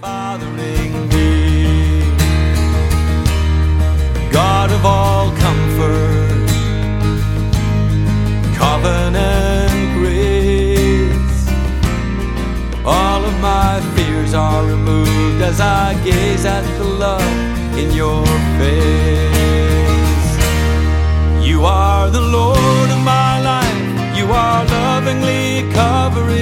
fathering me. God of all comfort, covenant grace, all of my fears are removed as I gaze at the love in your face. You are the Lord of my life, you are lovingly covering